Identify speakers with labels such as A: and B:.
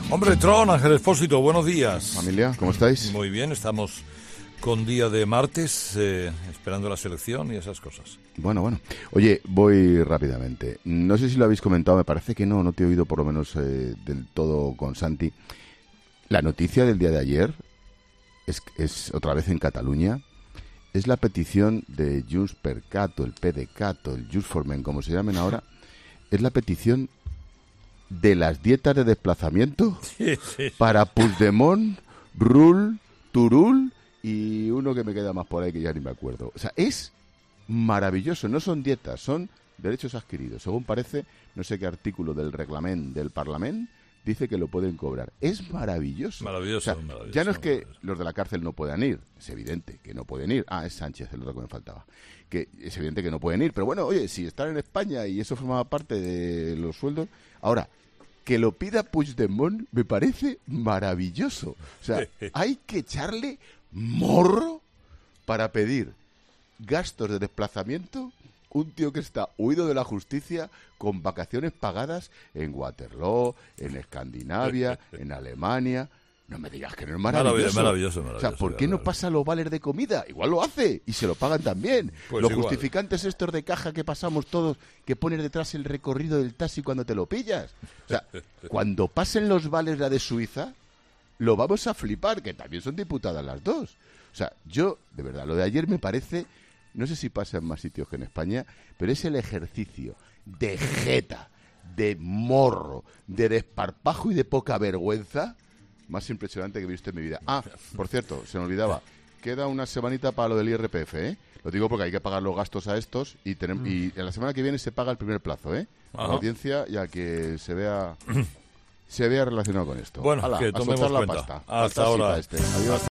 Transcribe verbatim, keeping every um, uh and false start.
A: Hombre, Tron, Ángel Expósito, buenos días.
B: Familia, ¿cómo estáis?
A: Muy bien, estamos con día de martes, eh, esperando la selección y esas cosas.
B: Bueno, bueno. Oye, voy rápidamente. No sé si lo habéis comentado, me parece que no, no te he oído por lo menos eh, del todo con Santi. La noticia del día de ayer es, es otra vez en Cataluña. Es la petición de Junts per Cat, o el PDeCAT, o el Junts for Men, como se llamen ahora. Es la petición de las dietas de desplazamiento
A: sí, sí.
B: para Puigdemont, Rull, Turull y uno que me queda más por ahí que ya ni me acuerdo. O sea, es maravilloso. No son dietas, son derechos adquiridos. Según parece, no sé qué artículo del reglamento del Parlamento dice que lo pueden cobrar. Es maravilloso.
A: Maravilloso,
B: o sea,
A: maravilloso.
B: Ya no es que los de la cárcel no puedan ir. Es evidente que no pueden ir. Ah, es Sánchez, el otro que me faltaba. Que es evidente que no pueden ir. Pero bueno, oye, si están en España y eso formaba parte de los sueldos... Ahora, que lo pida Puigdemont me parece maravilloso. O sea, hay que echarle morro para pedir gastos de desplazamiento. Un tío que está huido de la justicia con vacaciones pagadas en Waterloo, en Escandinavia, en Alemania. No me digas que no es maravilloso.
A: Maravilloso, maravilloso.
B: O sea, ¿por qué no pasa los vales de comida? Igual lo hace y se lo pagan también.
A: Pues
B: los
A: igual.
B: Justificantes estos de caja que pasamos todos, que pones detrás el recorrido del taxi cuando te lo pillas. O sea, cuando pasen los vales la de Suiza, lo vamos a flipar, que también son diputadas las dos. O sea, yo, de verdad, lo de ayer me parece, no sé si pasa en más sitios que en España, pero es el ejercicio de jeta, de morro, de desparpajo y de poca vergüenza más impresionante que he visto en mi vida. Ah, por cierto, se me olvidaba. Queda una semanita para lo del I R P F, ¿eh? Lo digo porque hay que pagar los gastos a estos y, tenem- mm. y en la semana que viene se paga el primer plazo, ¿eh? La audiencia, ya que se vea se vea relacionado con esto.
A: Bueno,
B: Hala,
A: que
B: a
A: tomemos
B: soltar la
A: cuenta.
B: pasta.
A: Hasta ahora.
B: Este. Adiós.